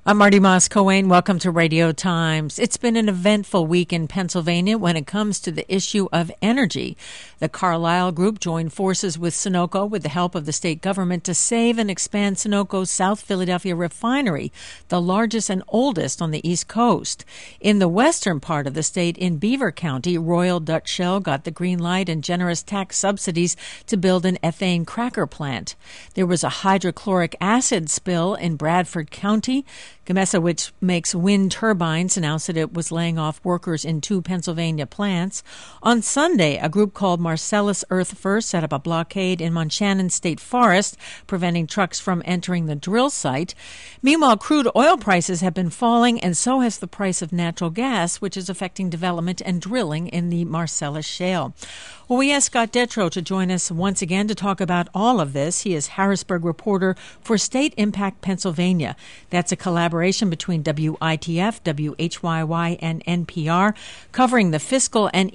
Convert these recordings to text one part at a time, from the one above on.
I'm Marty Moss-Coane. Welcome to Radio Times. It's been an eventful week in Pennsylvania when it comes to the issue of energy. The Carlyle Group joined forces with Sunoco with the help of the state government to save and expand Sunoco's South Philadelphia refinery, the largest and oldest on the East Coast. In the western part of the state, in Beaver County, Royal Dutch Shell got the green light and generous tax subsidies to build an ethane cracker plant. There was a hydrochloric acid spill in Bradford County. Gamesa, which makes wind turbines, announced that it was laying off workers in 2 Pennsylvania plants. On Sunday, a group called Marcellus Earth First set up a blockade in Monshannon State Forest, preventing trucks from entering the drill site. Meanwhile, crude oil prices have been falling, and so has the price of natural gas, which is affecting development and drilling in the Marcellus Shale. Well, we asked Scott Detrow to join us once again to talk about all of this. He is Harrisburg reporter for State Impact Pennsylvania. That's a collaboration between WITF, WHYY, and NPR, covering the fiscal and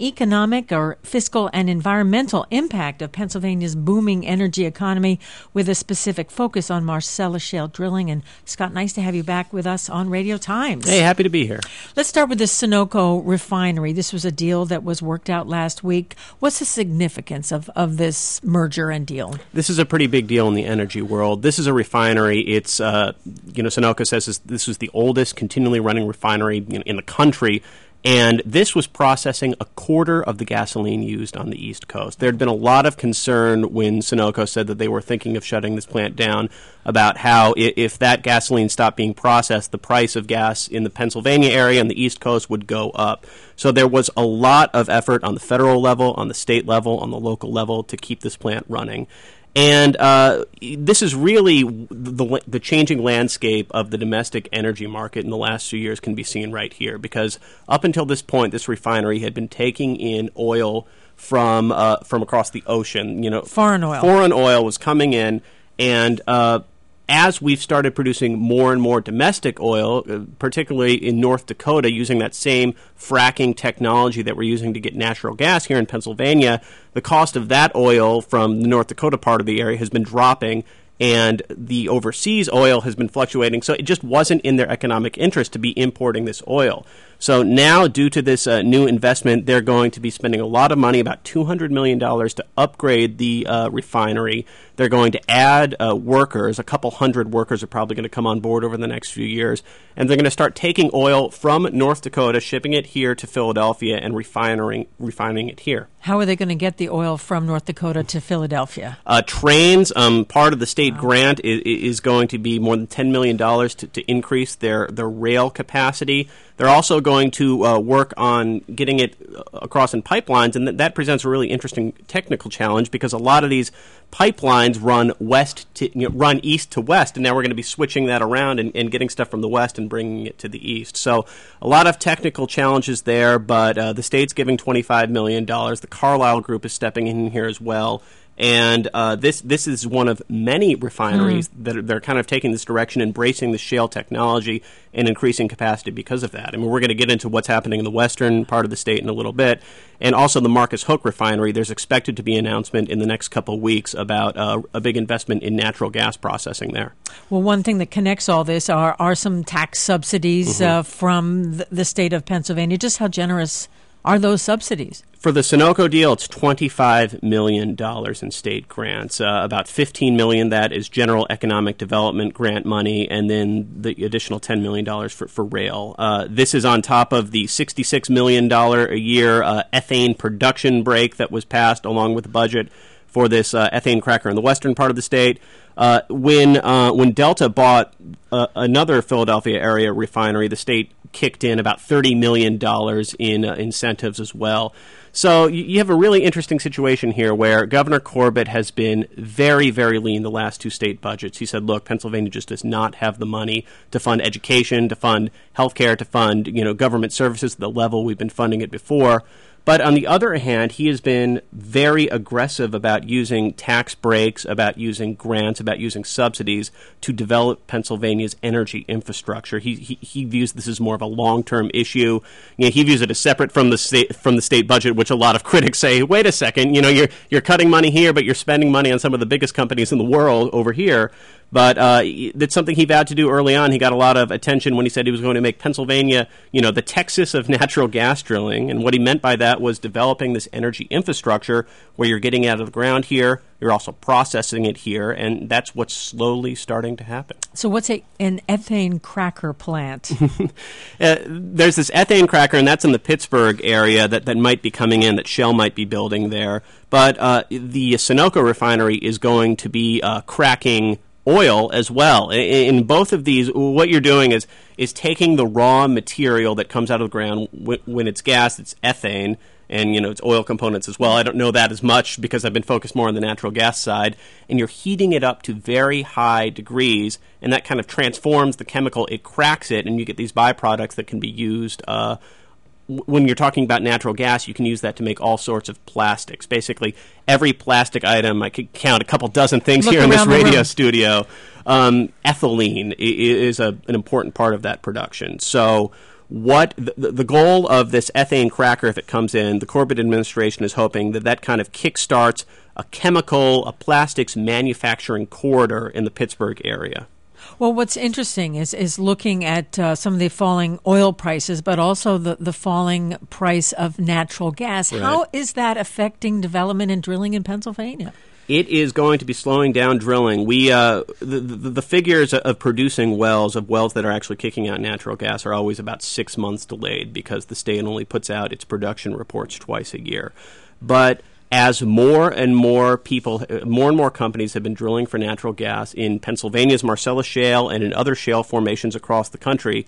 environmental impact of Pennsylvania's booming energy economy with a specific focus on Marcellus Shale drilling. And Scott, nice to have you back with us on Radio Times. Hey, happy to be here. Let's start with the Sunoco refinery. This was a deal that was worked out last week. What's the significance of this merger and deal? This is a pretty big deal in the energy world. This is a refinery. It's, Sunoco says this was the oldest continually running refinery in the country. And this was processing a quarter of the gasoline used on the East Coast. There had been a lot of concern when Sunoco said that they were thinking of shutting this plant down about how if that gasoline stopped being processed, the price of gas in the Pennsylvania area and the East Coast would go up. So there was a lot of effort on the federal level, on the state level, on the local level to keep this plant running. And this is really the changing landscape of the domestic energy market in the last few years can be seen right here, because up until this point, this refinery had been taking in oil from across the ocean. Foreign oil. Foreign oil was coming in, and as we've started producing more and more domestic oil, particularly in North Dakota, using that same fracking technology that we're using to get natural gas here in Pennsylvania, the cost of that oil from the North Dakota part of the area has been dropping, and the overseas oil has been fluctuating. So it just wasn't in their economic interest to be importing this oil. So now, due to this new investment, they're going to be spending a lot of money, about $200 million, to upgrade the refinery. They're going to add workers. A couple hundred workers are probably going to come on board over the next few years. And they're going to start taking oil from North Dakota, shipping it here to Philadelphia, and refining it here. How are they going to get the oil from North Dakota to Philadelphia? Trains. Part of the state grant is going to be more than $10 million to increase their rail capacity. They're also going to work on getting it across in pipelines, and that presents a really interesting technical challenge because a lot of these pipelines run east to west, and now we're going to be switching that around and getting stuff from the west and bringing it to the east. So a lot of technical challenges there, but the state's giving $25 million. The Carlyle Group is stepping in here as well. And this is one of many refineries that they're kind of taking this direction, embracing the shale technology and increasing capacity because of that. I mean, we're going to get into what's happening in the western part of the state in a little bit. And also the Marcus Hook refinery, there's expected to be an announcement in the next couple of weeks about a big investment in natural gas processing there. Well, one thing that connects all this are some tax subsidies from the state of Pennsylvania. Just how generous are those subsidies? For the Sunoco deal, it's $25 million in state grants. About $15 million that is general economic development grant money, and then the additional $10 million for rail. This is on top of the $66 million a year ethane production break that was passed along with the budget for this ethane cracker in the western part of the state. When Delta bought another Philadelphia area refinery, the state kicked in about $30 million in incentives as well. So you have a really interesting situation here where Governor Corbett has been very, very lean the last two state budgets. He said, look, Pennsylvania just does not have the money to fund education, to fund health care, to fund government services at the level we've been funding it before. But on the other hand, he has been very aggressive about using tax breaks, about using grants, about using subsidies to develop Pennsylvania's energy infrastructure. He views this as more of a long-term issue. He views it as separate from the state budget, which a lot of critics say, wait a second, you're cutting money here, but you're spending money on some of the biggest companies in the world over here. But that's something he vowed to do early on. He got a lot of attention when he said he was going to make Pennsylvania, the Texas of natural gas drilling. And what he meant by that was developing this energy infrastructure where you're getting out of the ground here, you're also processing it here, and that's what's slowly starting to happen. So what's an ethane cracker plant? There's this ethane cracker, and that's in the Pittsburgh area that might be coming in, that Shell might be building there. But the Sunoco refinery is going to be cracking oil as well. In both of these, what you're doing is taking the raw material that comes out of the ground. When it's gas, it's ethane, and it's oil components as well. I don't know that as much because I've been focused more on the natural gas side. And you're heating it up to very high degrees, and that kind of transforms the chemical. It cracks it, and you get these byproducts that can be used. When you're talking about natural gas, you can use that to make all sorts of plastics. Basically, every plastic item, I could count a couple dozen things here in this radio studio. Ethylene is an important part of that production. So what the goal of this ethane cracker, if it comes in, the Corbett administration is hoping that kind of kickstarts a plastics manufacturing corridor in the Pittsburgh area. Well, what's interesting is looking at some of the falling oil prices, but also the falling price of natural gas. Right. How is that affecting development and drilling in Pennsylvania? It is going to be slowing down drilling. The figures of producing wells that are actually kicking out natural gas are always about 6 months delayed because the state only puts out its production reports twice a year. But as more and more companies have been drilling for natural gas in Pennsylvania's Marcellus Shale and in other shale formations across the country,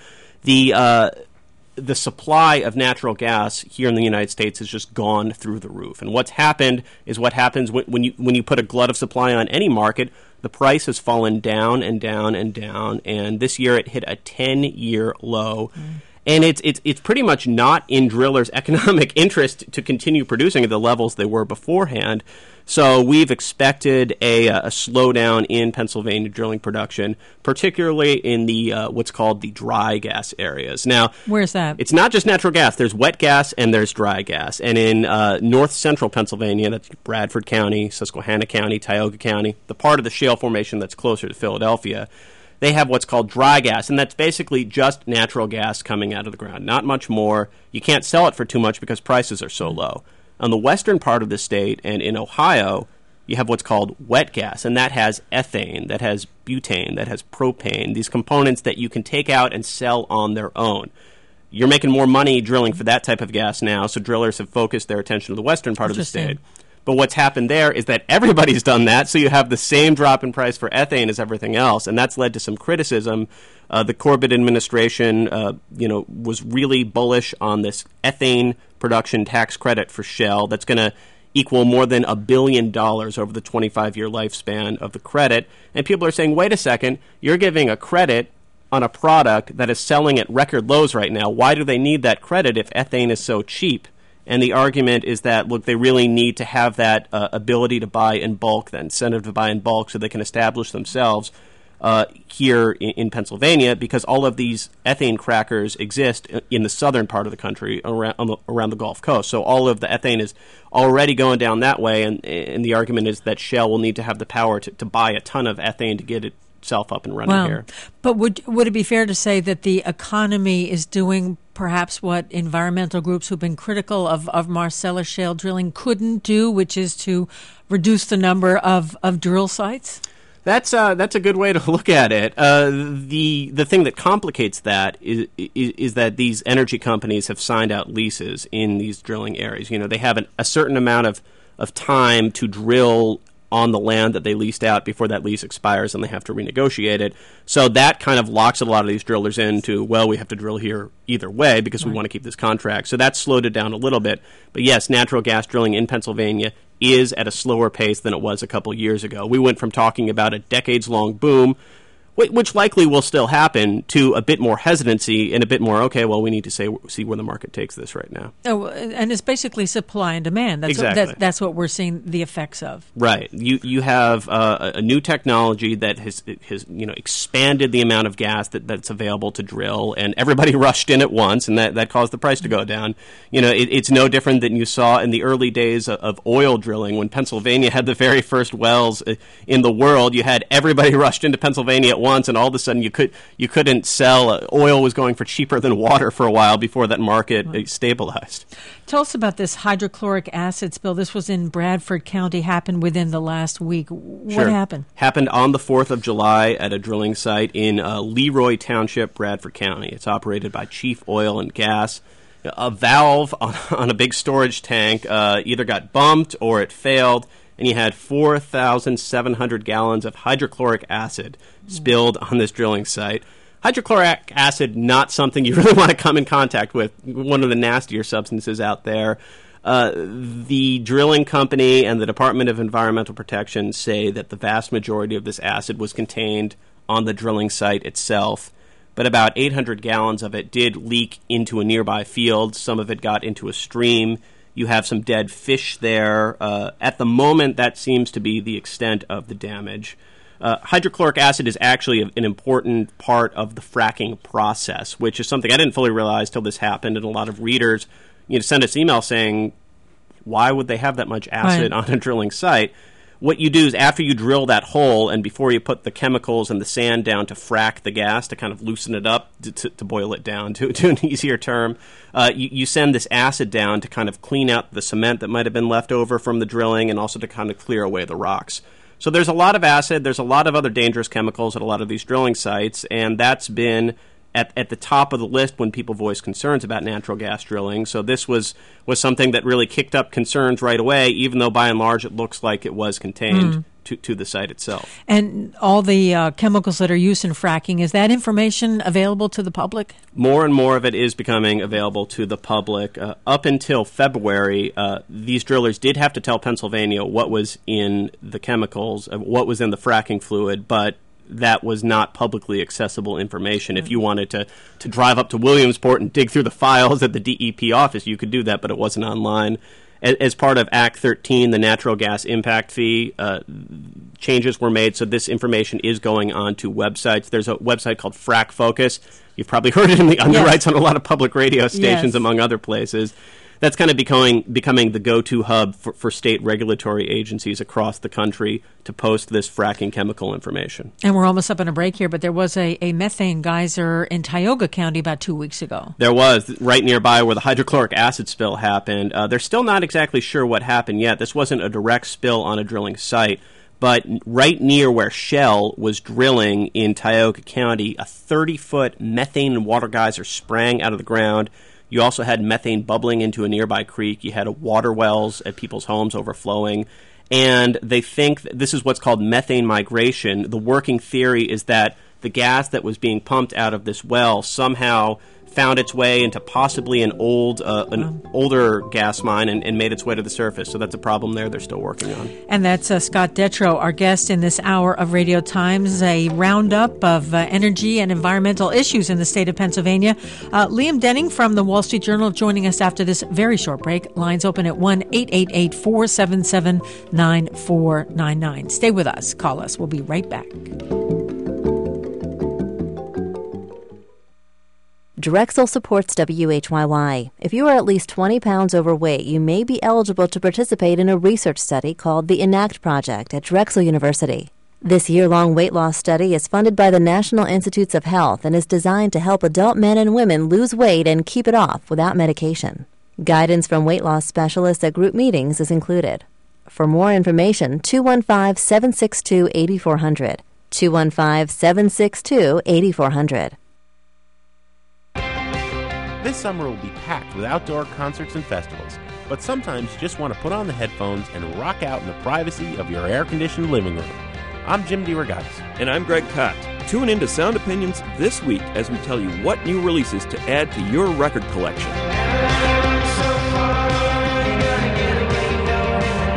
the supply of natural gas here in the United States has just gone through the roof. And what's happened is what happens when you put a glut of supply on any market, the price has fallen down and down and down, and this year it hit a 10-year low. And it's pretty much not in drillers' economic interest to continue producing at the levels they were beforehand. So we've expected a slowdown in Pennsylvania drilling production, particularly in the what's called the dry gas areas. Now, where's that? It's not just natural gas. There's wet gas and there's dry gas. And in north central Pennsylvania, that's Bradford County, Susquehanna County, Tioga County, the part of the shale formation that's closer to Philadelphia, they have what's called dry gas, and that's basically just natural gas coming out of the ground, not much more. You can't sell it for too much because prices are so low. On the western part of the state and in Ohio, you have what's called wet gas, and that has ethane, that has butane, that has propane, these components that you can take out and sell on their own. You're making more money drilling for that type of gas now, so drillers have focused their attention to the western part of the state. But what's happened there is that everybody's done that, so you have the same drop in price for ethane as everything else, and that's led to some criticism. The Corbett administration, was really bullish on this ethane production tax credit for Shell that's going to equal more than $1 billion over the 25-year lifespan of the credit. And people are saying, wait a second, you're giving a credit on a product that is selling at record lows right now. Why do they need that credit if ethane is so cheap? And the argument is that, look, they really need to have that ability to buy in bulk, that incentive to buy in bulk so they can establish themselves here in Pennsylvania, because all of these ethane crackers exist in the southern part of the country around the Gulf Coast. So all of the ethane is already going down that way, and the argument is that Shell will need to have the power to buy a ton of ethane to get itself up and running here. But would it be fair to say that the economy is doing perhaps what environmental groups who've been critical of Marcellus Shale drilling couldn't do, which is to reduce the number of drill sites? That's a good way to look at it. The thing that complicates that is that these energy companies have signed out leases in these drilling areas. They have a certain amount of time to drill on the land that they leased out before that lease expires, and they have to renegotiate it. So that kind of locks a lot of these drillers into, well, we have to drill here either way because we want to keep this contract. So that slowed it down a little bit. But yes, natural gas drilling in Pennsylvania is at a slower pace than it was a couple years ago. We went from talking about a decades-long boom which likely will still happen, to a bit more hesitancy and a bit more, okay, well, we need to see where the market takes this right now. Oh, and it's basically supply and demand. That's exactly. That's what we're seeing the effects of. Right. You have a new technology that has expanded the amount of gas that's available to drill, and everybody rushed in at once, and that caused the price to go down. It's no different than you saw in the early days of oil drilling when Pennsylvania had the very first wells in the world. You had everybody rushed into Pennsylvania at once, and all of a sudden you couldn't sell. Oil was going for cheaper than water for a while before that market stabilized. Tell us about this hydrochloric acid spill. This was in Bradford County, happened within the last week. What happened? Happened on the 4th of July at a drilling site in Leroy Township, Bradford County. It's operated by Chief Oil and Gas. A valve on a big storage tank either got bumped or it failed, and you had 4,700 gallons of hydrochloric acid spilled on this drilling site. Hydrochloric acid, not something you really want to come in contact with, one of the nastier substances out there. The drilling company and the Department of Environmental Protection say that the vast majority of this acid was contained on the drilling site itself, but about 800 gallons of it did leak into a nearby field. Some of it got into a stream. You have some dead fish there. At the moment, that seems to be the extent of the damage. Hydrochloric acid is actually an important part of the fracking process, which is something I didn't fully realize till this happened, and a lot of readers send us emails saying, why would they have that much acid on a drilling site? What you do is after you drill that hole and before you put the chemicals and the sand down to frack the gas, to kind of loosen it up, to boil it down to an easier term, you send this acid down to kind of clean out the cement that might have been left over from the drilling and also to kind of clear away the rocks. So there's a lot of acid, there's a lot of other dangerous chemicals at a lot of these drilling sites, and that's been at the top of the list when people voice concerns about natural gas drilling. So this was something that really kicked up concerns right away, even though by and large it looks like it was contained to the site itself. And all the chemicals that are used in fracking, is that information available to the public? More and more of it is becoming available to the public. Up until February, these drillers did have to tell Pennsylvania what was in the chemicals, what was in the fracking fluid, but that was not publicly accessible information. If you wanted to drive up to Williamsport and dig through the files at the DEP office, you could do that, but it wasn't online. As part of Act 13, the natural gas impact fee, changes were made, so this information is going on to websites. There's a website called Frack Focus. You've probably heard it in the underwrites on a lot of public radio stations, among other places. That's kind of becoming the go-to hub for state regulatory agencies across the country to post this fracking chemical information. And we're almost up on a break here, but there was a methane geyser in Tioga County about 2 weeks ago. There was, right nearby where the hydrochloric acid spill happened. They're still not exactly sure what happened yet. This wasn't a direct spill on a drilling site, but right near where Shell was drilling in Tioga County, a 30-foot methane water geyser sprang out of the ground. You also had methane bubbling into a nearby creek. You had water wells at people's homes overflowing. And they think that this is what's called methane migration. The working theory is that the gas that was being pumped out of this well somehow found its way into possibly an older gas mine and made its way to the surface. So that's a problem there they're still working on. And that's Scott Detrow, our guest in this hour of Radio Times, a roundup of energy and environmental issues in the state of Pennsylvania. Liam Denning from the Wall Street Journal joining us after this very short break. Lines open at 1-888-477-9499. Stay with us. Call us. We'll be right back. Drexel supports WHYY. If you are at least 20 pounds overweight, you may be eligible to participate in a research study called the ENACT Project at Drexel University. This year-long weight loss study is funded by the National Institutes of Health and is designed to help adult men and women lose weight and keep it off without medication. Guidance from weight loss specialists at group meetings is included. For more information, 215-762-8400. 215-762-8400. This summer will be packed with outdoor concerts and festivals, but sometimes you just want to put on the headphones and rock out in the privacy of your air-conditioned living room. I'm Jim DeRogatis. And I'm Greg Kot. Tune in to Sound Opinions this week as we tell you what new releases to add to your record collection.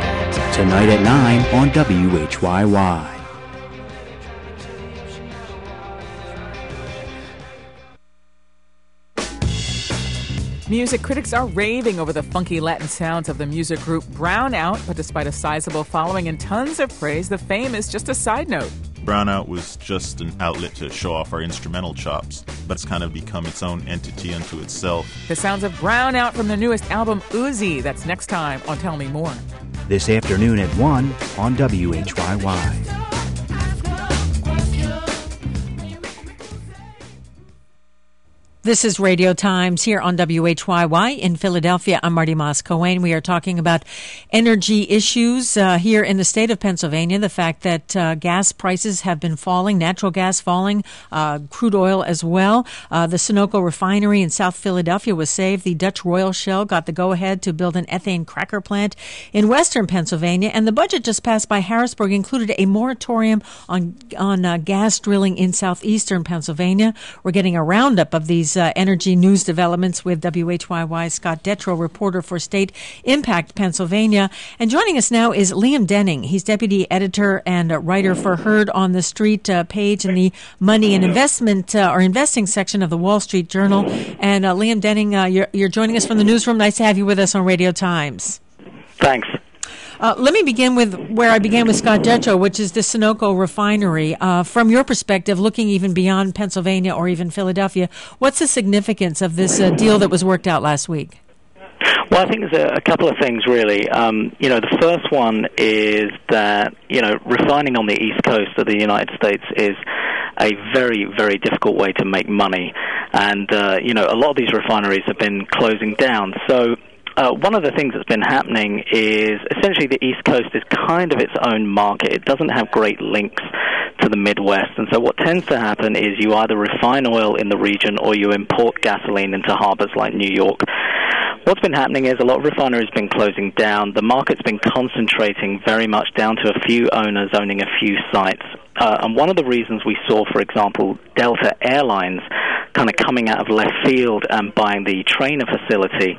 Tonight at 9 on WHYY. Music critics are raving over the funky Latin sounds of the music group Brownout, but despite a sizable following and tons of praise, the fame is just a side note. Brownout was just an outlet to show off our instrumental chops, but it's kind of become its own entity unto itself. The sounds of Brownout from their newest album, Uzi. That's next time on Tell Me More. This afternoon at 1 on WHYY. This is Radio Times here on WHYY in Philadelphia. I'm Marty Moss-Cohen. We are talking about energy issues here in the state of Pennsylvania. The fact that gas prices have been falling, natural gas falling, crude oil as well. The Sunoco refinery in South Philadelphia was saved. The Dutch Royal Shell got the go-ahead to build an ethane cracker plant in western Pennsylvania. And the budget just passed by Harrisburg included a moratorium on gas drilling in southeastern Pennsylvania. We're getting a roundup of these energy news developments with WHYY's Scott Detrow, reporter for State Impact Pennsylvania. And joining us now is Liam Denning. He's deputy editor and writer for Heard on the Street page in the money and investment or investing section of the Wall Street Journal. And Liam Denning, you're joining us from the newsroom. Nice to have you with us on Radio Times. Thanks. Let me begin with where I began with Scott Detrow, which is the Sunoco refinery. From your perspective, looking even beyond Pennsylvania or even Philadelphia, what's the significance of this deal that was worked out last week? Well, I think there's a couple of things, really. The first one is that, refining on the East Coast of the United States is a very, very difficult way to make money. And, a lot of these refineries have been closing down. So one of the things that's been happening is essentially the East Coast is kind of its own market. It doesn't have great links to the Midwest. And so what tends to happen is you either refine oil in the region or you import gasoline into harbors like New York. What's been happening is a lot of refineries have been closing down. The market's been concentrating very much down to a few owners owning a few sites. And one of the reasons we saw, for example, Delta Airlines kind of coming out of left field and buying the Trainer facility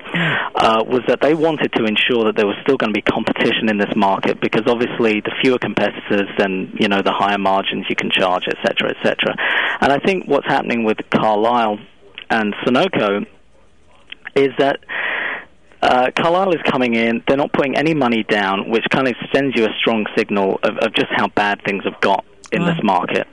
was that they wanted to ensure that there was still going to be competition in this market, because obviously the fewer competitors, then, the higher margins you can charge, et cetera, et cetera. And I think what's happening with Carlyle and Sunoco is that Carlyle is coming in, they're not putting any money down, which kind of sends you a strong signal of just how bad things have got in this market.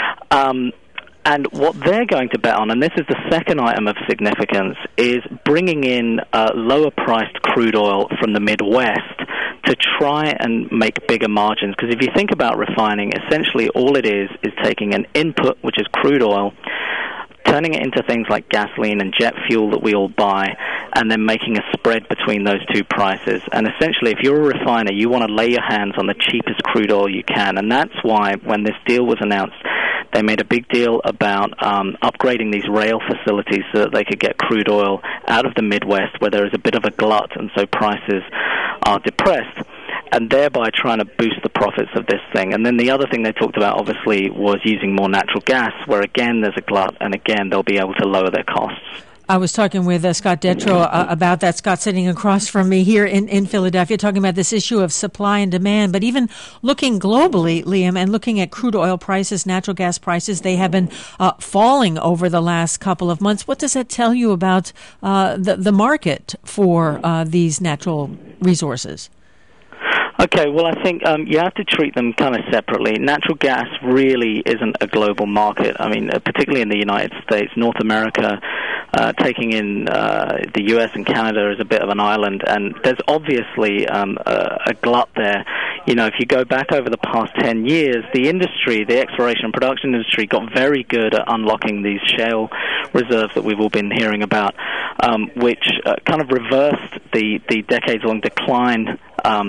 And what they're going to bet on, and this is the second item of significance, is bringing in lower-priced crude oil from the Midwest to try and make bigger margins. Because if you think about refining, essentially all it is taking an input, which is crude oil, turning it into things like gasoline and jet fuel that we all buy, and then making a spread between those two prices. And essentially, if you're a refiner, you want to lay your hands on the cheapest crude oil you can. And that's why when this deal was announced, they made a big deal about upgrading these rail facilities so that they could get crude oil out of the Midwest, where there is a bit of a glut, and so prices are depressed, and thereby trying to boost the profits of this thing. And then the other thing they talked about, obviously, was using more natural gas, where, again, there's a glut, and, again, they'll be able to lower their costs. I was talking with Scott Detrow about that. Scott sitting across from me here in Philadelphia, talking about this issue of supply and demand. But even looking globally, Liam, and looking at crude oil prices, natural gas prices, they have been falling over the last couple of months. What does that tell you about the market for these natural resources? Okay, well, I think you have to treat them kind of separately. Natural gas really isn't a global market. I mean, particularly in the United States, North America, taking in the U.S. and Canada is a bit of an island, and there's obviously a glut there. If you go back over the past 10 years, the industry, the exploration and production industry, got very good at unlocking these shale reserves that we've all been hearing about, which kind of reversed the decades-long decline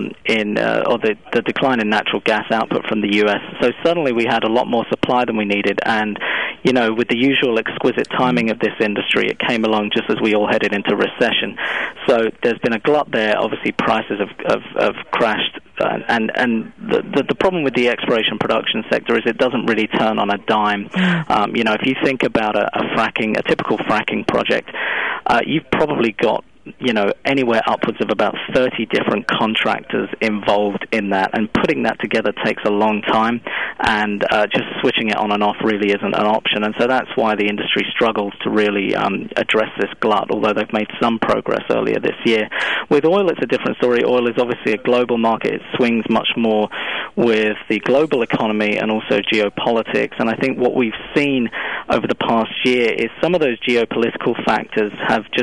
the decline in natural gas output from the U.S. So suddenly we had a lot more supply than we needed, and, with the usual exquisite timing of this industry, it came along just as we all headed into recession. So there's been a glut there. Obviously, prices have crashed, and the problem with the exploration production sector is it doesn't really turn on a dime. If you think about a typical fracking project, you've probably got anywhere upwards of about 30 different contractors involved in that, and putting that together takes a long time, and just switching it on and off really isn't an option. And so that's why the industry struggles to really address this glut, although they've made some progress earlier this year. With oil, it's a different story. Oil is obviously a global market. It swings much more with the global economy and also geopolitics. And I think what we've seen over the past year is some of those geopolitical factors have just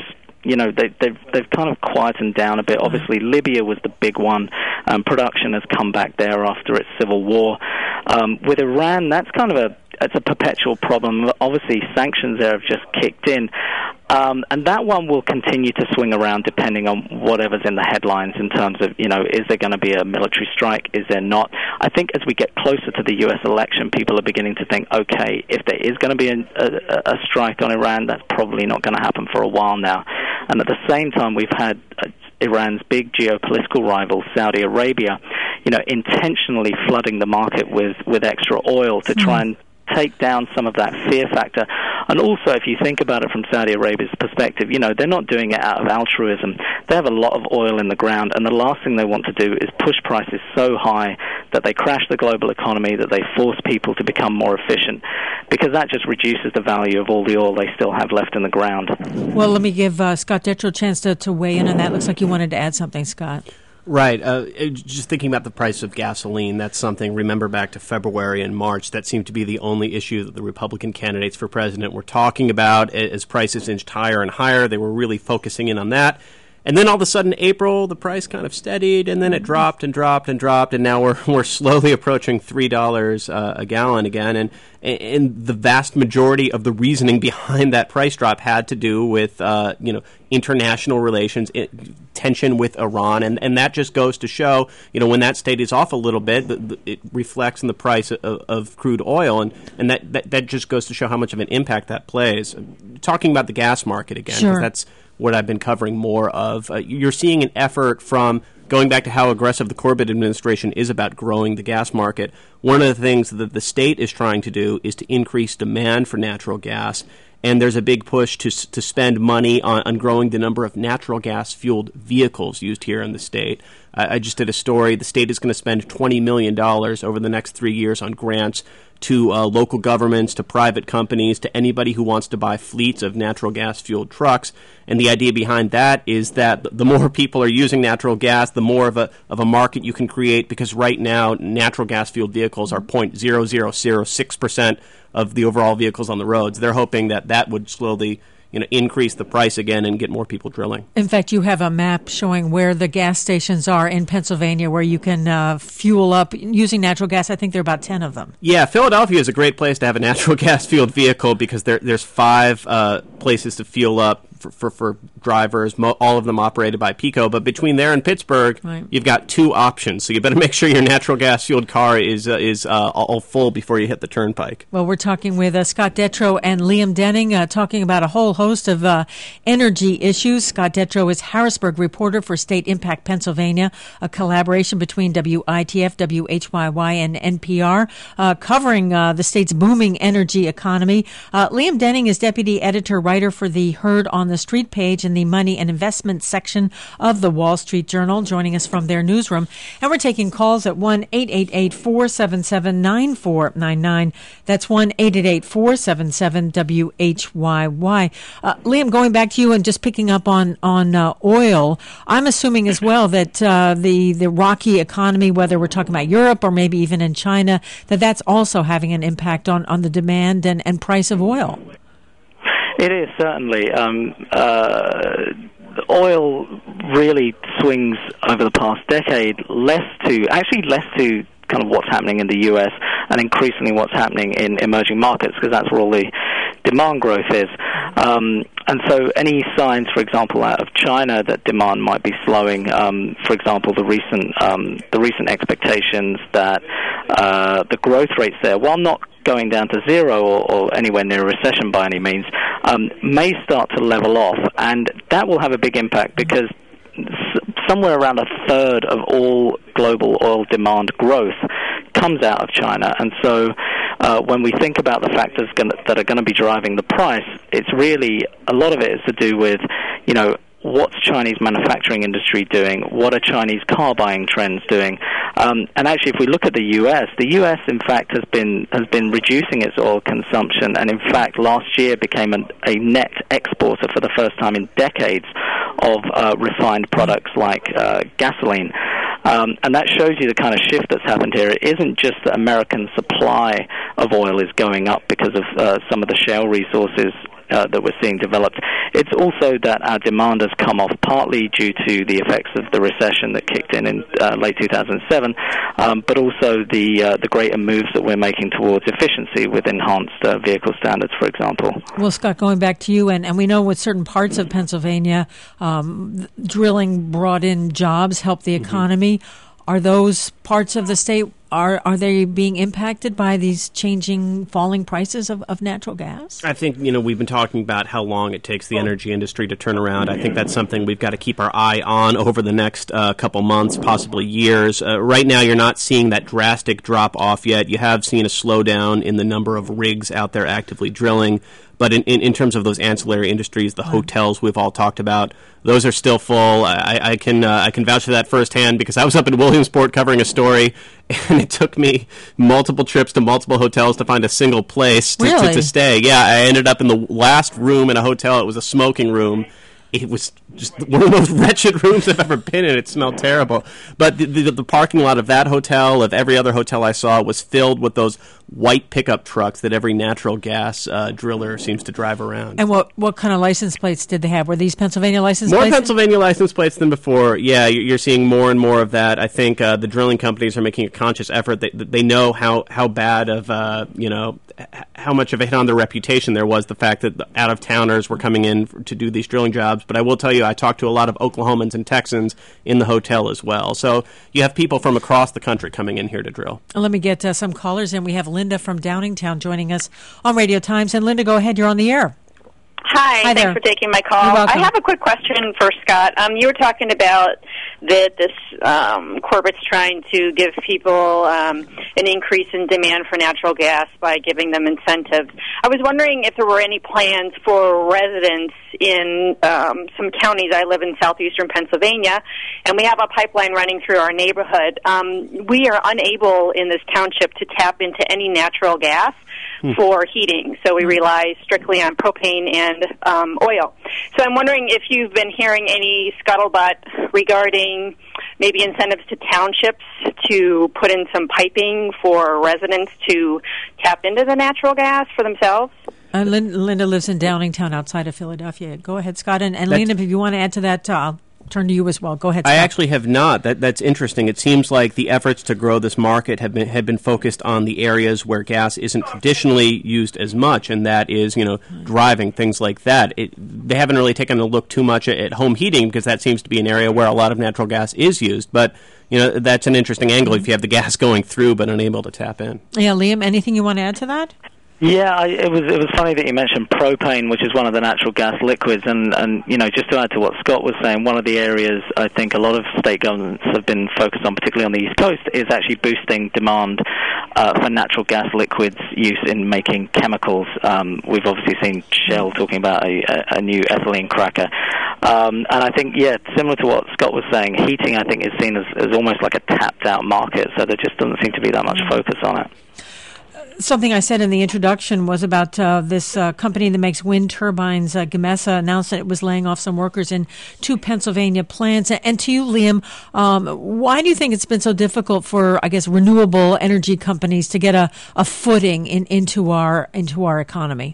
they've kind of quietened down a bit. Obviously, Libya was the big one. Production has come back there after its civil war. With Iran, that's kind of it's a perpetual problem. Obviously, sanctions there have just kicked in. And that one will continue to swing around depending on whatever's in the headlines in terms of, is there going to be a military strike? Is there not? I think as we get closer to the U.S. election, people are beginning to think, okay, if there is going to be a strike on Iran, that's probably not going to happen for a while now. And at the same time, we've had Iran's big geopolitical rival, Saudi Arabia, intentionally flooding the market with extra oil to try and take down some of that fear factor. And also, if you think about it from Saudi Arabia's perspective, they're not doing it out of altruism. They have a lot of oil in the ground, and the last thing they want to do is push prices so high that they crash the global economy, that they force people to become more efficient, because that just reduces the value of all the oil they still have left in the ground. Well, let me give Scott Detrow a chance to weigh in on that. Looks like you wanted to add something, Scott. Right. Just thinking about the price of gasoline, that's something, remember back to February and March, that seemed to be the only issue that the Republican candidates for president were talking about. As prices inched higher and higher, they were really focusing in on that. And then all of a sudden, April, the price kind of steadied, and then it dropped and dropped and dropped, and now we're slowly approaching $3 a gallon again. And the vast majority of the reasoning behind that price drop had to do with international relations, tension with Iran, and that just goes to show when that state is off a little bit, it reflects in the price of crude oil, and that just goes to show how much of an impact that plays. Talking about the gas market again, because that's what I've been covering more of. You're seeing an effort from going back to how aggressive the Corbett administration is about growing the gas market. One of the things that the state is trying to do is to increase demand for natural gas, and there's a big push to spend money on growing the number of natural gas-fueled vehicles used here in the state. I just did a story. The state is going to spend $20 million over the next 3 years on grants to local governments, to private companies, to anybody who wants to buy fleets of natural gas-fueled trucks. And the idea behind that is that the more people are using natural gas, the more of a market you can create, because right now natural gas-fueled vehicles are 0.0006% of the overall vehicles on the roads. They're hoping that would slowly increase the price again and get more people drilling. In fact, you have a map showing where the gas stations are in Pennsylvania where you can fuel up using natural gas. I think there are about 10 of them. Yeah, Philadelphia is a great place to have a natural gas-fueled vehicle because there's 5 places to fuel up for drivers, all of them operated by PECO. But between there and Pittsburgh, You've got 2 options. So you better make sure your natural gas-fueled car is all full before you hit the turnpike. Well, we're talking with Scott Detrow and Liam Denning, talking about a whole host of energy issues. Scott Detrow is Harrisburg reporter for State Impact Pennsylvania, a collaboration between WITF, WHYY, and NPR, covering the state's booming energy economy. Liam Denning is deputy editor-writer for the Heard on the Street page in the Money and Investment section of the Wall Street Journal, joining us from their newsroom. And we're taking calls at 1-888-477-9499. That's 1-888-477-WHYY. Liam, going back to you and just picking up on oil, I'm assuming as well that the rocky economy, whether we're talking about Europe or maybe even in China, that's also having an impact on the demand and price of oil. It is, certainly. Oil really swings over the past decade less to kind of what's happening in the U.S. and increasingly what's happening in emerging markets, because that's where all the demand growth is. And so any signs, for example, out of China that demand might be slowing, for example, the recent expectations that the growth rates there, while not going down to zero or anywhere near a recession by any means, may start to level off, and that will have a big impact because somewhere around a third of all global oil demand growth comes out of China. And so when we think about the factors that are going to be driving the price, it's really, a lot of it is to do with, what's Chinese manufacturing industry doing, what are Chinese car buying trends doing. And actually, if we look at the U.S., in fact, has been reducing its oil consumption, and in fact, last year became a net exporter for the first time in decades of refined products like gasoline. And that shows you the kind of shift that's happened here. It isn't just that American supply of oil is going up because of some of the shale resources that we're seeing developed. It's also that our demand has come off partly due to the effects of the recession that kicked in late 2007, but also the greater moves that we're making towards efficiency with enhanced vehicle standards, for example. Well, Scott, going back to you, and we know with certain parts of Pennsylvania, drilling brought in jobs, helped the economy. Are those parts of the state, are they being impacted by these falling prices of natural gas? I think, we've been talking about how long it takes the energy industry to turn around. I think that's something we've got to keep our eye on over the next couple months, possibly years. Right now, you're not seeing that drastic drop off yet. You have seen a slowdown in the number of rigs out there actively drilling. But in terms of those ancillary industries, the hotels we've all talked about, those are still full. I can vouch for that firsthand because I was up in Williamsport covering a story, and it took me multiple trips to multiple hotels to find a single place to stay. Yeah, I ended up in the last room in a hotel. It was a smoking room. It was just one of the most wretched rooms I've ever been in. It smelled terrible. But the parking lot of that hotel, of every other hotel I saw, was filled with those white pickup trucks that every natural gas driller seems to drive around. And what kind of license plates did they have? Were these Pennsylvania license plates? More Pennsylvania license plates than before. Yeah, you're seeing more and more of that. I think the drilling companies are making a conscious effort. They know how bad of, how much of a hit on their reputation there was, the fact that the out-of-towners were coming in to do these drilling jobs. But I will tell you, I talked to a lot of Oklahomans and Texans in the hotel as well. So you have people from across the country coming in here to drill. Let me get some callers in. We have Linda from Downingtown joining us on Radio Times. And Linda, go ahead. You're on the air. Hi, thanks for taking my call. I have a quick question for Scott. You were talking about that this corporate's trying to give people an increase in demand for natural gas by giving them incentives. I was wondering if there were any plans for residents in some counties. I live in southeastern Pennsylvania, and we have a pipeline running through our neighborhood. We are unable in this township to tap into any natural gas for heating, so we rely strictly on propane and oil. So I'm wondering if you've been hearing any scuttlebutt regarding maybe incentives to townships to put in some piping for residents to tap into the natural gas for themselves. Linda lives in Downingtown outside of Philadelphia. Go ahead, Scott. And Linda, if you want to add to that, I'll turn to you as well. Go ahead, Scott. I actually have not. That's interesting. It seems like the efforts to grow this market have been focused on the areas where gas isn't traditionally used as much, and that is, driving, things like that. They haven't really taken a look too much at home heating because that seems to be an area where a lot of natural gas is used. But that's an interesting angle if you have the gas going through but unable to tap in. Yeah, Liam, anything you want to add to that? Yeah, it was funny that you mentioned propane, which is one of the natural gas liquids, and just to add to what Scott was saying, one of the areas I think a lot of state governments have been focused on, particularly on the East Coast, is actually boosting demand for natural gas liquids use in making chemicals. We've obviously seen Shell talking about a new ethylene cracker. And I think, similar to what Scott was saying, heating, I think, is seen as almost like a tapped-out market, so there just doesn't seem to be that much focus on it. Something I said in the introduction was about this company that makes wind turbines. Gamesa announced that it was laying off some workers in 2 Pennsylvania plants. And to you, Liam, why do you think it's been so difficult for, renewable energy companies to get a footing into our economy?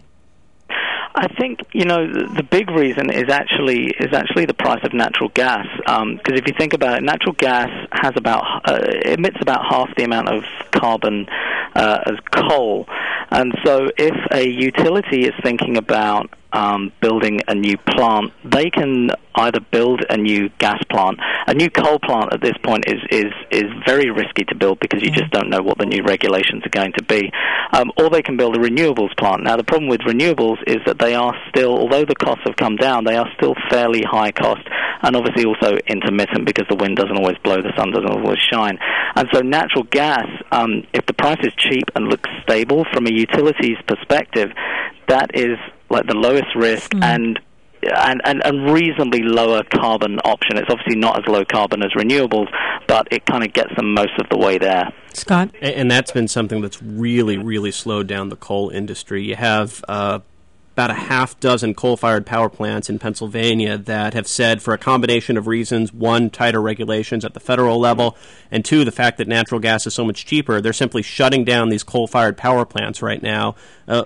I think the big reason is actually the price of natural gas. Because if you think about it, natural gas has emits about half the amount of carbon as coal, and so if a utility is thinking about building a new plant, they can either build a new gas plant. A new coal plant at this point is very risky to build because you just don't know what the new regulations are going to be. Or they can build a renewables plant. Now, the problem with renewables is that they are still, although the costs have come down, they are still fairly high cost and obviously also intermittent because the wind doesn't always blow, the sun doesn't always shine. And so natural gas, if the price is cheap and looks stable from a utility's perspective, that is like the lowest risk and and reasonably lower carbon option. It's obviously not as low carbon as renewables, but it kind of gets them most of the way there. Scott? And that's been something that's really, really slowed down the coal industry. You have about a half dozen coal-fired power plants in Pennsylvania that have said, for a combination of reasons, one, tighter regulations at the federal level, and two, the fact that natural gas is so much cheaper, they're simply shutting down these coal-fired power plants right now.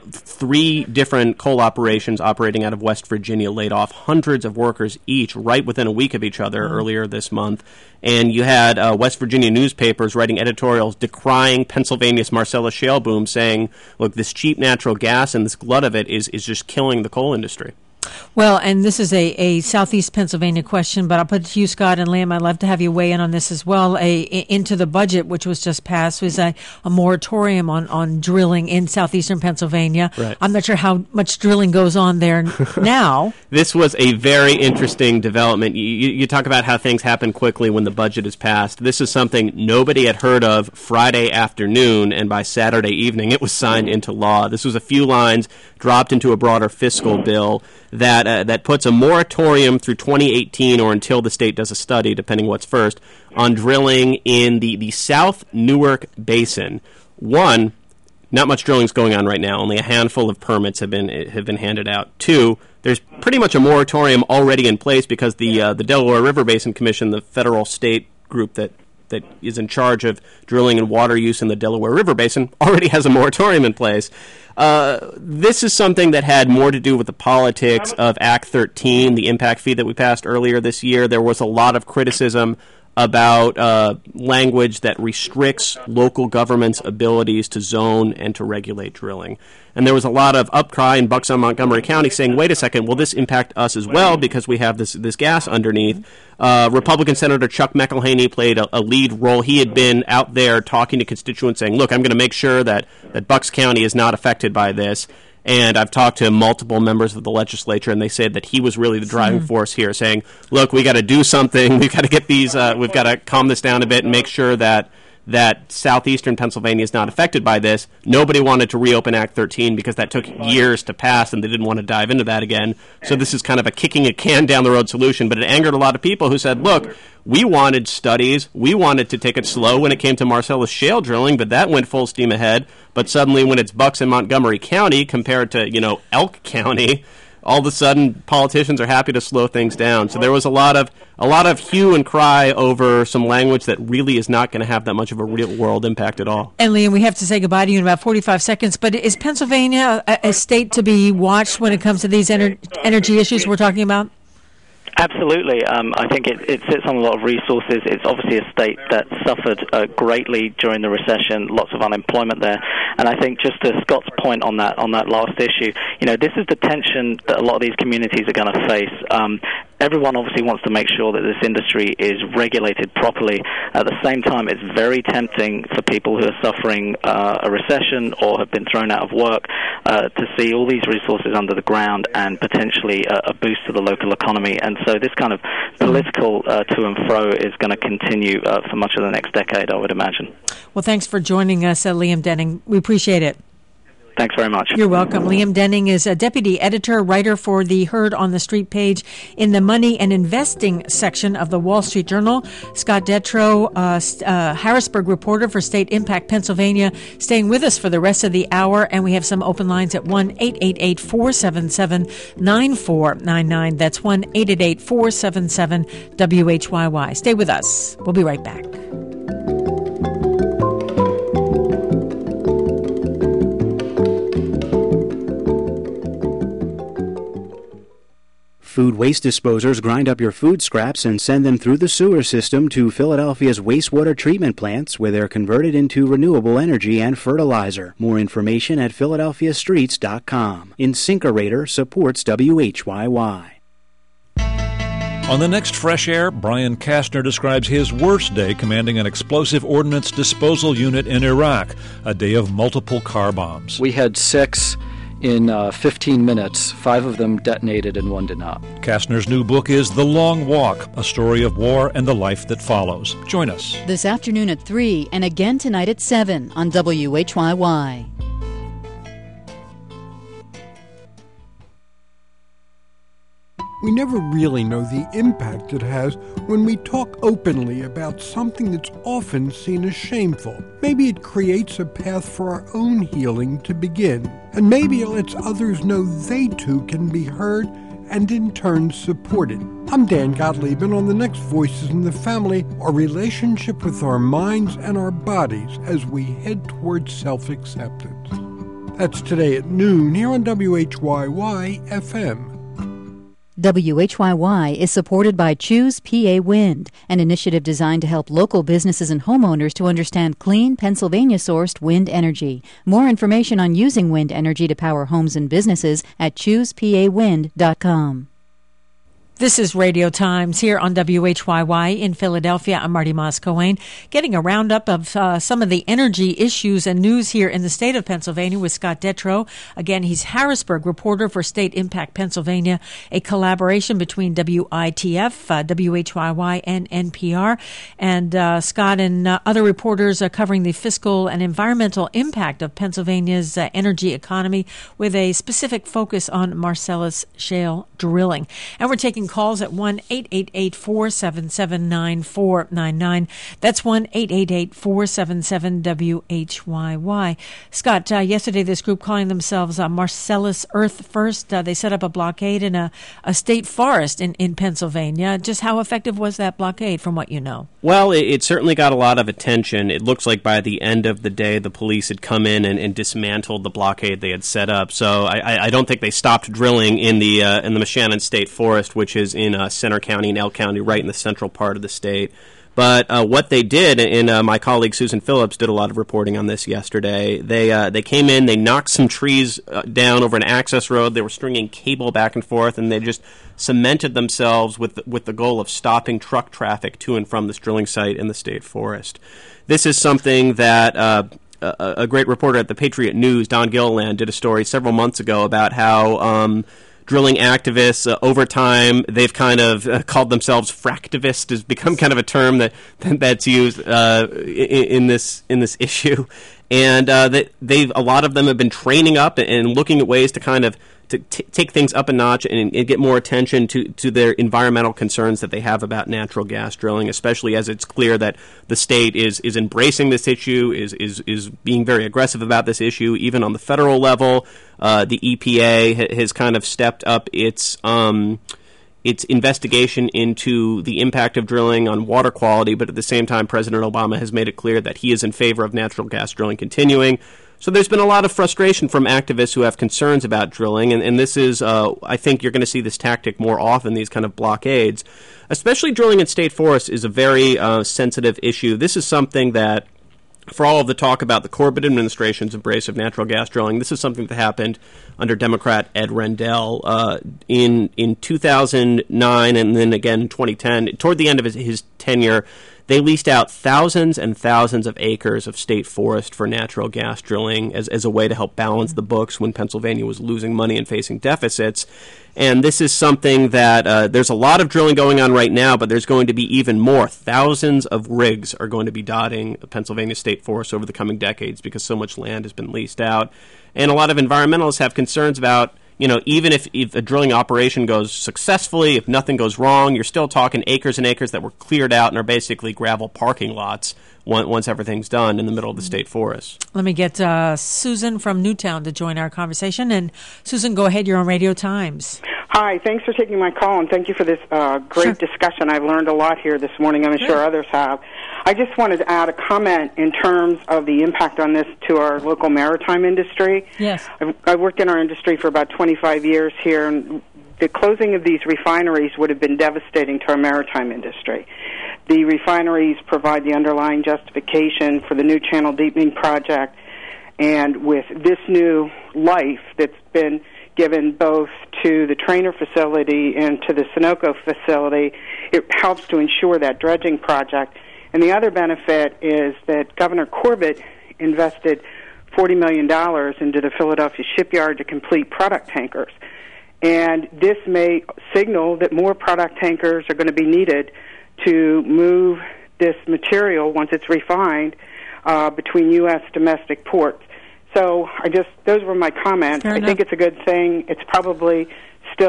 3 different coal operations operating out of West Virginia laid off hundreds of workers each right within a week of each other earlier this month. And you had West Virginia newspapers writing editorials decrying Pennsylvania's Marcellus shale boom, saying, look, this cheap natural gas and this glut of it is just killing the coal industry. Well, and this is a Southeast Pennsylvania question, but I'll put it to you, Scott and Liam. I'd love to have you weigh in on this as well. Into the budget, which was just passed, was a moratorium on drilling in southeastern Pennsylvania. Right. I'm not sure how much drilling goes on there now. This was a very interesting development. You talk about how things happen quickly when the budget is passed. This is something nobody had heard of Friday afternoon, and by Saturday evening it was signed into law. This was a few lines dropped into a broader fiscal bill that puts a moratorium through 2018 or until the state does a study, depending what's first, on drilling in the South Newark Basin. One, not much drilling is going on right now. Only a handful of permits have been handed out. Two, there's pretty much a moratorium already in place because the Delaware River Basin Commission, the federal state group that is in charge of drilling and water use in the Delaware River Basin, already has a moratorium in place. This is something that had more to do with the politics of Act 13, the impact fee that we passed earlier this year. There was a lot of criticism about language that restricts local governments' abilities to zone and to regulate drilling. And there was a lot of upcry in Buxom, Montgomery County saying, wait a second, will this impact us as well because we have this gas underneath? Republican Senator Chuck McElhaney played a lead role. He had been out there talking to constituents saying, look, I'm going to make sure that Bucks County is not affected by this. And I've talked to multiple members of the legislature, and they said that he was really the driving force here, saying, look, we got to do something. We've got to get these, we've got to calm this down a bit and make sure that southeastern Pennsylvania is not affected by this. Nobody wanted to reopen Act 13 because that took years to pass, and they didn't want to dive into that again. So this is kind of a kicking a can down the road solution, but it angered a lot of people who said, look, we wanted studies. We wanted to take it slow when it came to Marcellus shale drilling, but that went full steam ahead. But suddenly when it's Bucks and Montgomery County compared to, Elk County, all of a sudden politicians are happy to slow things down. So there was a lot of hue and cry over some language that really is not going to have that much of a real world impact at all. And Liam, we have to say goodbye to you in about 45 seconds, but is Pennsylvania a state to be watched when it comes to these energy issues we're talking about? Absolutely. I think it sits on a lot of resources. It's obviously a state that suffered greatly during the recession, lots of unemployment there. And I think just to Scott's point on that last issue, this is the tension that a lot of these communities are going to face. Everyone obviously wants to make sure that this industry is regulated properly. At the same time, it's very tempting for people who are suffering a recession or have been thrown out of work to see all these resources under the ground and potentially a boost to the local economy. And so this kind of political to and fro is going to continue for much of the next decade, I would imagine. Well, thanks for joining us, Liam Denning. We appreciate it. Thanks very much. You're welcome. Liam Denning is a deputy editor, writer for the Heard on the Street page in the Money and Investing section of the Wall Street Journal. Scott Detrow, Harrisburg reporter for State Impact Pennsylvania, staying with us for the rest of the hour. And we have some open lines at 1-888-477-9499. That's 1-888-477-WHYY. Stay with us. We'll be right back. Food waste disposers grind up your food scraps and send them through the sewer system to Philadelphia's wastewater treatment plants, where they're converted into renewable energy and fertilizer. More information at PhiladelphiaStreets.com. InSinkErator supports WHYY. On the next Fresh Air, Brian Kastner describes his worst day commanding an explosive ordnance disposal unit in Iraq, a day of multiple car bombs. We had 6 in 15 minutes. 5 of them detonated and 1 did not. Kastner's new book is The Long Walk, a story of war and the life that follows. Join us. This afternoon at 3 and again tonight at 7 on WHYY. we never really know the impact it has when we talk openly about something that's often seen as shameful. Maybe it creates a path for our own healing to begin, and maybe it lets others know they too can be heard and in turn supported. I'm Dan Gottlieb, and on the next Voices in the Family, our relationship with our minds and our bodies as we head towards self-acceptance. That's today at noon here on WHYY FM. WHYY is supported by Choose PA Wind, an initiative designed to help local businesses and homeowners to understand clean, Pennsylvania-sourced wind energy. More information on using wind energy to power homes and businesses at choosepawind.com. This is Radio Times here on WHYY in Philadelphia. I'm Marty Moss-Coane, getting a roundup of some of the energy issues and news here in the state of Pennsylvania with Scott Detrow. Again, he's Harrisburg reporter for State Impact Pennsylvania, a collaboration between WITF, WHYY, and NPR. And Scott and other reporters are covering the fiscal and environmental impact of Pennsylvania's energy economy with a specific focus on Marcellus shale drilling. And we're taking calls at 1-888-477-9499. That's 1-888-477-WHYY. Scott, yesterday this group calling themselves Marcellus Earth First, they set up a blockade in a state forest in Pennsylvania. Just how effective was that blockade from what you know? Well, it certainly got a lot of attention. It looks like by the end of the day, the police had come in and dismantled the blockade they had set up. So I don't think they stopped drilling in the Moshannon State Forest, which is in Center County and Elk County, right in the central part of the state. But what they did, and my colleague Susan Phillips did a lot of reporting on this yesterday, they came in, they knocked some trees down over an access road, they were stringing cable back and forth, and they just cemented themselves with the goal of stopping truck traffic to and from this drilling site in the state forest. This is something that a great reporter at the Patriot News, Don Gilliland, did a story several months ago about how drilling activists, over time, they've kind of called themselves fractivists, has become kind of a term that's used in this issue, and that a lot of them have been training up and looking at ways to kind of take things up a notch and get more attention to their environmental concerns that they have about natural gas drilling, especially as it's clear that the state is embracing this issue, is being very aggressive about this issue, even on the federal level. The EPA has kind of stepped up its investigation into the impact of drilling on water quality, but at the same time, President Obama has made it clear that he is in favor of natural gas drilling continuing. So there's been a lot of frustration from activists who have concerns about drilling, and this is, I think you're going to see this tactic more often, these kind of blockades. Especially drilling in state forests is a very sensitive issue. This is something that, for all of the talk about the Corbett administration's embrace of natural gas drilling, this is something that happened under Democrat Ed Rendell in 2009 and then again in 2010. Toward the end of his tenure, they leased out thousands and thousands of acres of state forest for natural gas drilling as a way to help balance the books when Pennsylvania was losing money and facing deficits. And this is something that there's a lot of drilling going on right now, but there's going to be even more. Thousands of rigs are going to be dotting Pennsylvania state forests over the coming decades because so much land has been leased out. And a lot of environmentalists have concerns about, even if a drilling operation goes successfully, if nothing goes wrong, you're still talking acres and acres that were cleared out and are basically gravel parking lots once everything's done in the middle of the state forest. Let me get Susan from Newtown to join our conversation. And Susan, go ahead. You're on Radio Times. Hi. Thanks for taking my call, and thank you for this great discussion. I've learned a lot here this morning. I'm sure others have. I just wanted to add a comment in terms of the impact on this to our local maritime industry. Yes. I've worked in our industry for about 25 years here, and the closing of these refineries would have been devastating to our maritime industry. The refineries provide the underlying justification for the new channel deepening project, and with this new life that's been given both to the Trainer facility and to the Sunoco facility, it helps to ensure that dredging project. And the other benefit is that Governor Corbett invested $40 million into the Philadelphia shipyard to complete product tankers. And this may signal that more product tankers are going to be needed to move this material, once it's refined, between U.S. domestic ports. So those were my comments. I think it's a good thing. It's probably still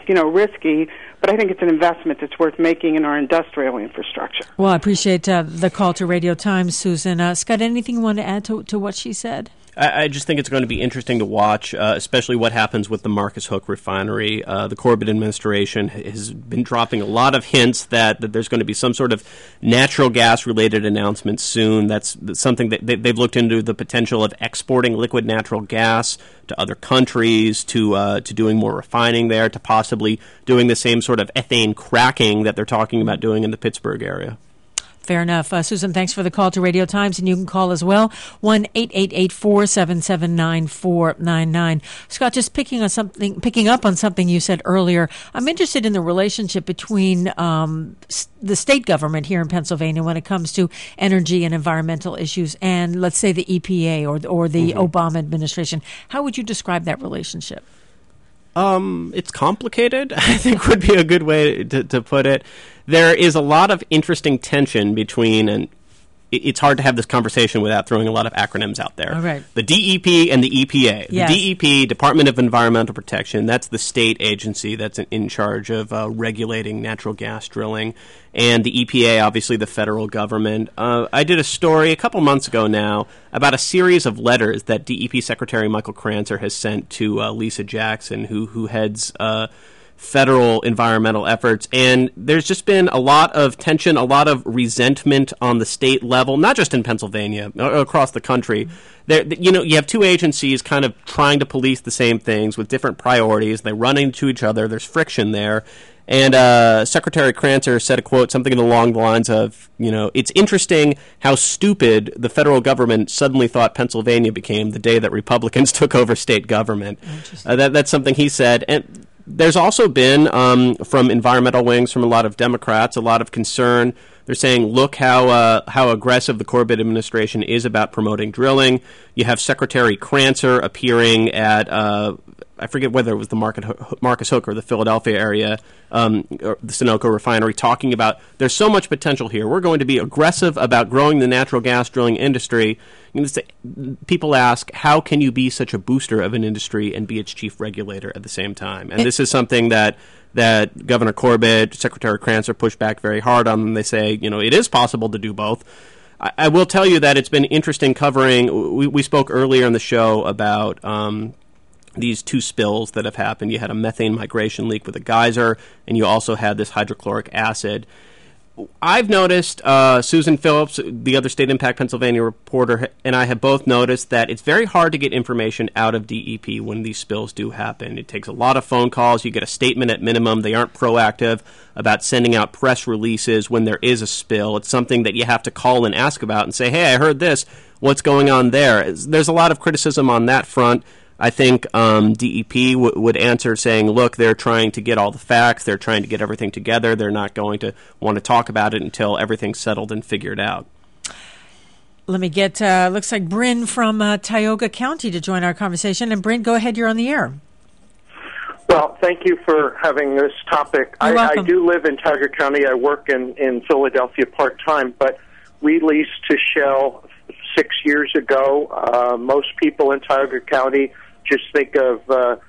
risky, but I think it's an investment that's worth making in our industrial infrastructure. Well, I appreciate the call to Radio Times, Susan. Scott, anything you want to add to what she said? I just think it's going to be interesting to watch, especially what happens with the Marcus Hook refinery. The Corbett administration has been dropping a lot of hints that there's going to be some sort of natural gas-related announcement soon. That's something that they've looked into, the potential of exporting liquid natural gas to other countries, to doing more refining there, to possibly doing the same sort of ethane cracking that they're talking about doing in the Pittsburgh area. Fair enough. Susan, thanks for the call to Radio Times, and you can call as well, 1-888-477-9499. Scott, just picking up on something you said earlier, I'm interested in the relationship between the state government here in Pennsylvania when it comes to energy and environmental issues and, let's say, the EPA or the Obama administration. How would you describe that relationship? It's complicated, I think would be a good way to put it. There is a lot of interesting tension between, and it's hard to have this conversation without throwing a lot of acronyms out there. All right. The DEP and the EPA. Yes. The DEP, Department of Environmental Protection, that's the state agency that's in charge of regulating natural gas drilling. And the EPA, obviously the federal government. I did a story a couple months ago now about a series of letters that DEP Secretary Michael Kranzer has sent to Lisa Jackson, who heads federal environmental efforts. And there's just been a lot of tension, a lot of resentment on the state level, not just in Pennsylvania, across the country. You have two agencies kind of trying to police the same things with different priorities. They run into each other. There's friction there. And Secretary Kranzer said a quote, something along the lines of, it's interesting how stupid the federal government suddenly thought Pennsylvania became the day that Republicans took over state government. That's something he said. And there's also been, from environmental wings, from a lot of Democrats, a lot of concern. They're saying, look how aggressive the Corbett administration is about promoting drilling. You have Secretary Kranzer appearing at, I forget whether it was the Marcus Hook or the Philadelphia area, or the Sunoco refinery, talking about there's so much potential here. We're going to be aggressive about growing the natural gas drilling industry. People ask, how can you be such a booster of an industry and be its chief regulator at the same time? And this is something that Governor Corbett, Secretary Kranzer pushed back very hard on. And they say, it is possible to do both. I will tell you that it's been interesting covering. We spoke earlier in the show about these two spills that have happened. You had a methane migration leak with a geyser, and you also had this hydrochloric acid. I've noticed, Susan Phillips, the other State Impact Pennsylvania reporter, and I have both noticed that it's very hard to get information out of DEP when these spills do happen. It takes a lot of phone calls. You get a statement at minimum. They aren't proactive about sending out press releases when there is a spill. It's something that you have to call and ask about and say, hey, I heard this. What's going on there? There's a lot of criticism on that front. I think DEP would answer saying, look, they're trying to get all the facts. They're trying to get everything together. They're not going to want to talk about it until everything's settled and figured out. Let me get, looks like Bryn from Tioga County to join our conversation. And Bryn, go ahead. You're on the air. Well, thank you for having this topic. I do live in Tioga County. I work in Philadelphia part-time, but we leased to Shell 6 years ago. Most people in Tioga County just think of the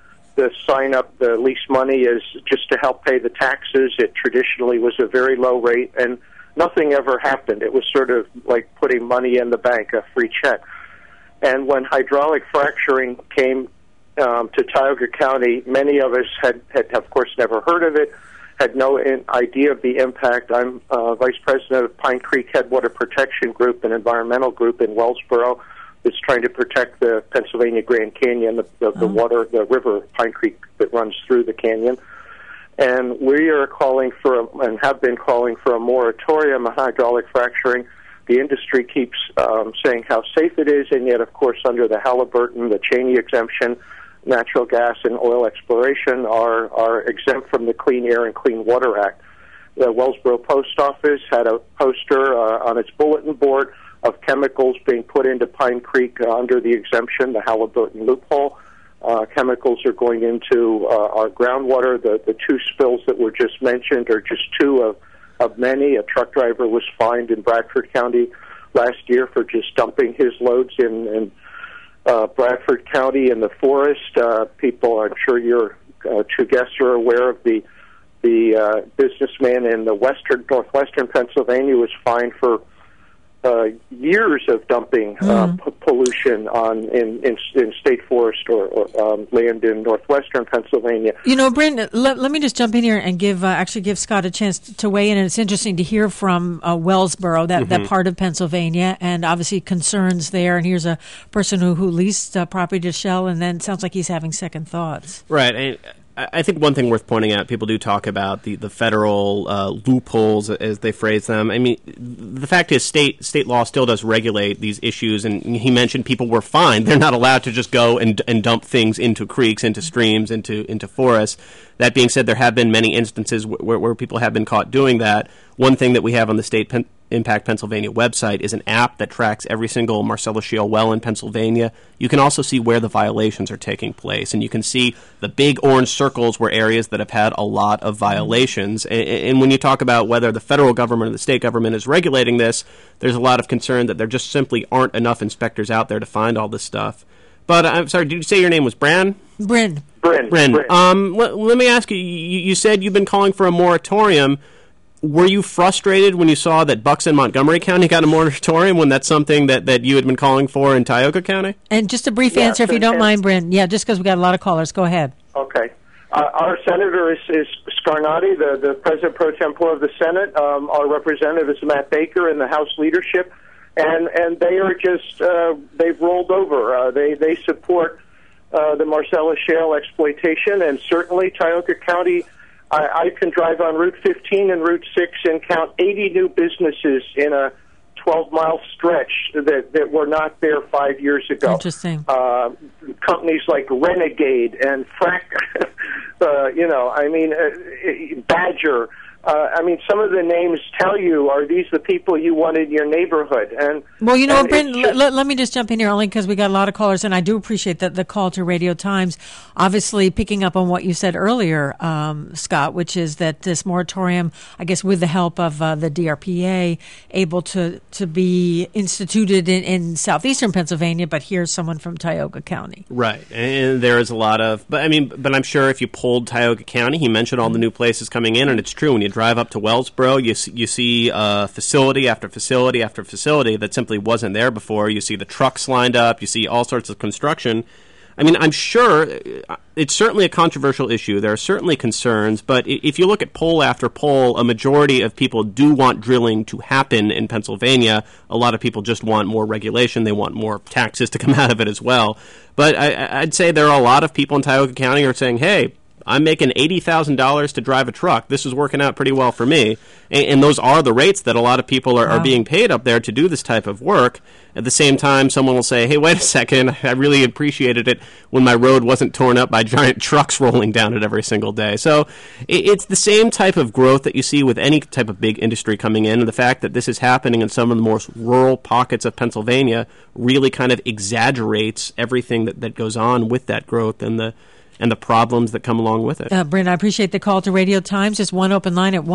lease money as just to help pay the taxes. It traditionally was a very low rate, and nothing ever happened. It was sort of like putting money in the bank, a free check. And when hydraulic fracturing came to Tioga County, many of us had of course never heard of it, had no idea of the impact. I'm vice president of Pine Creek Headwater Protection Group, an environmental group in Wellsboro that's trying to protect the Pennsylvania Grand Canyon, the river Pine Creek that runs through the canyon. And we are calling for, and have been calling for, a moratorium on hydraulic fracturing. The industry keeps saying how safe it is, and yet, of course, under the Halliburton, the Cheney exemption, natural gas and oil exploration are exempt from the Clean Air and Clean Water Act. The Wellsboro Post Office had a poster on its bulletin board of chemicals being put into Pine Creek under the exemption, the Halliburton loophole. Chemicals are going into our groundwater. The two spills that were just mentioned are just two of many. A truck driver was fined in Bradford County last year for just dumping his loads in Bradford County in the forest. People, I'm sure you're two guests are aware of, the businessman in the northwestern Pennsylvania was fined for years of dumping pollution in state forest or land in northwestern Pennsylvania. You know, Bryn, let me just jump in here and give Scott a chance to weigh in. And it's interesting to hear from Wellsboro, that part of Pennsylvania, and obviously concerns there. And here's a person who leased property to Shell, and then sounds like he's having second thoughts. Right. I think one thing worth pointing out, people do talk about the federal loopholes, as they phrase them. I mean, the fact is state law still does regulate these issues, and he mentioned people were fined. They're not allowed to just go and dump things into creeks, into streams, into forests. That being said, there have been many instances where people have been caught doing that. One thing that we have on the State Impact Pennsylvania website is an app that tracks every single Marcellus Shale well in Pennsylvania. You can also see where the violations are taking place, and you can see the big orange circles were areas that have had a lot of violations. And when you talk about whether the federal government or the state government is regulating this, there's a lot of concern that there just simply aren't enough inspectors out there to find all this stuff. But I'm sorry, did you say your name was Bryn? Bryn. Let me ask you, you said you've been calling for a moratorium. Were you frustrated when you saw that Bucks and Montgomery County got a moratorium when that's something that you had been calling for in Tioga County? And just a brief answer, if you don't mind, Bryn. Yeah, just because we got a lot of callers. Go ahead. Okay. Our senator is Scarnati, the president pro tempore of the Senate. Our representative is Matt Baker in the House leadership. And they are just, they've rolled over. They support the Marcellus Shale exploitation, and certainly Tioga County. I can drive on Route 15 and Route 6 and count 80 new businesses in a 12-mile stretch that were not there 5 years ago. Interesting. Companies like Renegade and Badger. Some of the names tell you, are these the people you want in your neighborhood? Bryn, let me just jump in here only because we got a lot of callers, and I do appreciate the call to Radio Times. Obviously, picking up on what you said earlier, Scott, which is that this moratorium, I guess with the help of the DRPA, able to be instituted in southeastern Pennsylvania, but here's someone from Tioga County. Right, and there is a lot of, but I'm sure if you polled Tioga County, he mentioned all the new places coming in, and it's true, when you drive up to Wellsboro, you see facility after facility after facility that simply wasn't there before. You see the trucks lined up. You see all sorts of construction. I mean, I'm sure it's certainly a controversial issue. There are certainly concerns, but if you look at poll after poll, a majority of people do want drilling to happen in Pennsylvania. A lot of people just want more regulation. They want more taxes to come out of it as well. But I'd say there are a lot of people in Tioga County who are saying, hey, I'm making $80,000 to drive a truck. This is working out pretty well for me. And those are the rates that a lot of people are being paid up there to do this type of work. At the same time, someone will say, hey, wait a second, I really appreciated it when my road wasn't torn up by giant trucks rolling down it every single day. So it's the same type of growth that you see with any type of big industry coming in. And the fact that this is happening in some of the most rural pockets of Pennsylvania really kind of exaggerates everything that goes on with that growth and the problems that come along with it. Bryn, I appreciate the call to Radio Times. Just one open line at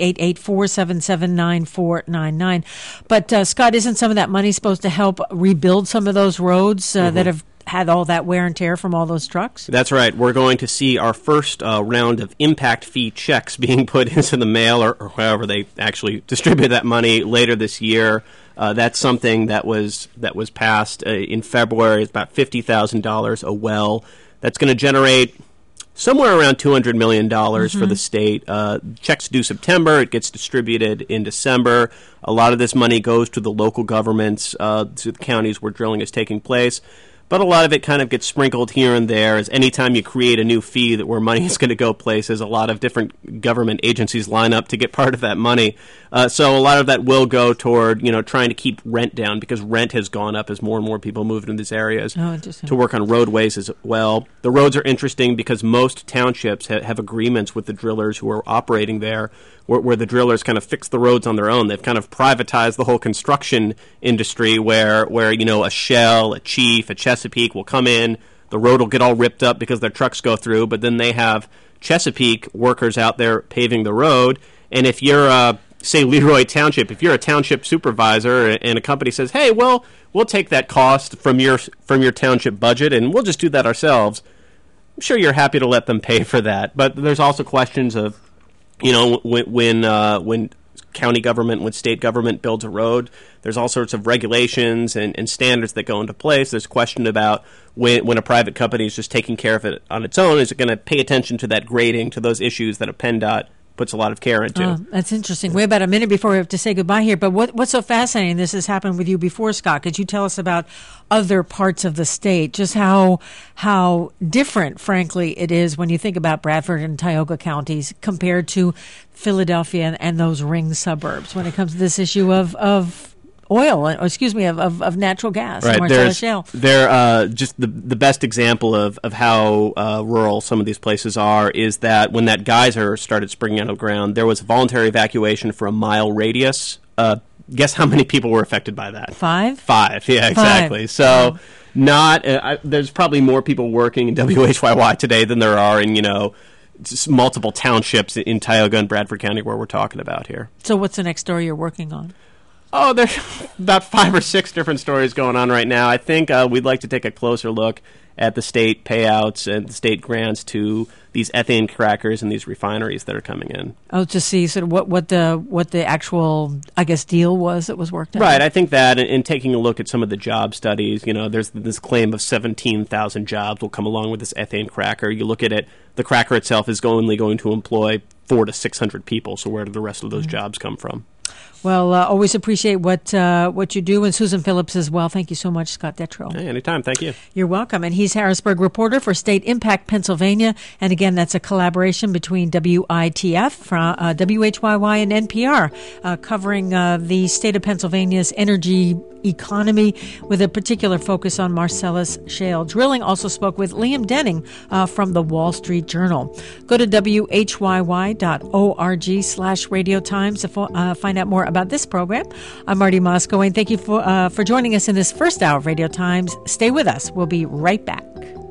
1-888-477-9499. But, Scott, isn't some of that money supposed to help rebuild some of those roads that have had all that wear and tear from all those trucks? That's right. We're going to see our first round of impact fee checks being put into the mail or however they actually distribute that money later this year. That's something that was passed in February. It's about $50,000 a well. That's going to generate somewhere around $200 million for the state. Checks due September. It gets distributed in December. A lot of this money goes to the local governments, to the counties where drilling is taking place. But a lot of it kind of gets sprinkled here and there, as anytime you create a new fee that where money is going to go places, a lot of different government agencies line up to get part of that money. So a lot of that will go toward, trying to keep rent down, because rent has gone up as more and more people move into these areas to work on roadways as well. The roads are interesting because most townships have agreements with the drillers who are operating there, where the drillers kind of fix the roads on their own. They've kind of privatized the whole construction industry where a Shell, a Chief, a Chesapeake will come in, the road will get all ripped up because their trucks go through, but then they have Chesapeake workers out there paving the road. And if you're, say, Leroy Township, if you're a township supervisor and a company says, hey, well, we'll take that cost from your township budget and we'll just do that ourselves, I'm sure you're happy to let them pay for that. But there's also questions of, when county government, when state government builds a road, there's all sorts of regulations and standards that go into place. There's a question about when a private company is just taking care of it on its own, is it going to pay attention to that grading, to those issues that a PennDOT puts a lot of care into. Oh, that's interesting. We have about a minute before we have to say goodbye here. But what's so fascinating, this has happened with you before, Scott. Could you tell us about other parts of the state, just how different, frankly, it is when you think about Bradford and Tioga counties compared to Philadelphia and those ring suburbs when it comes to this issue of oil, of natural gas, right? Marcellus Shale. They're just the best example of how rural some of these places are is that when that geyser started springing out of the ground, there was a voluntary evacuation for a mile radius. Guess how many people were affected by that? 5? 5, yeah, exactly. 5. So there's probably more people working in WHYY today than there are in, just multiple townships in Tioga and Bradford County where we're talking about here. So what's the next story you're working on? Oh, there's about 5 or 6 different stories going on right now. I think we'd like to take a closer look at the state payouts and the state grants to these ethane crackers and these refineries that are coming in. Oh, to see sort of what the actual, I guess, deal was that was worked out. Right. I think that in taking a look at some of the job studies, there's this claim of 17,000 jobs will come along with this ethane cracker. You look at it, the cracker itself is only going to employ 400 to 600 people. So where do the rest of those jobs come from? Well, always appreciate what you do. And Susan Phillips as well. Thank you so much, Scott Detrow. Hey, anytime. Thank you. You're welcome. And he's Harrisburg reporter for State Impact Pennsylvania. And again, that's a collaboration between WITF, WHYY, and NPR, covering the state of Pennsylvania's energy economy with a particular focus on Marcellus Shale drilling. Also spoke with Liam Denning from the Wall Street Journal. Go to WHYY.org/Radio Times to find out more about this program. I'm Marty Moscow, and thank you for joining us in this first hour of Radio Times. Stay with us. We'll be right back.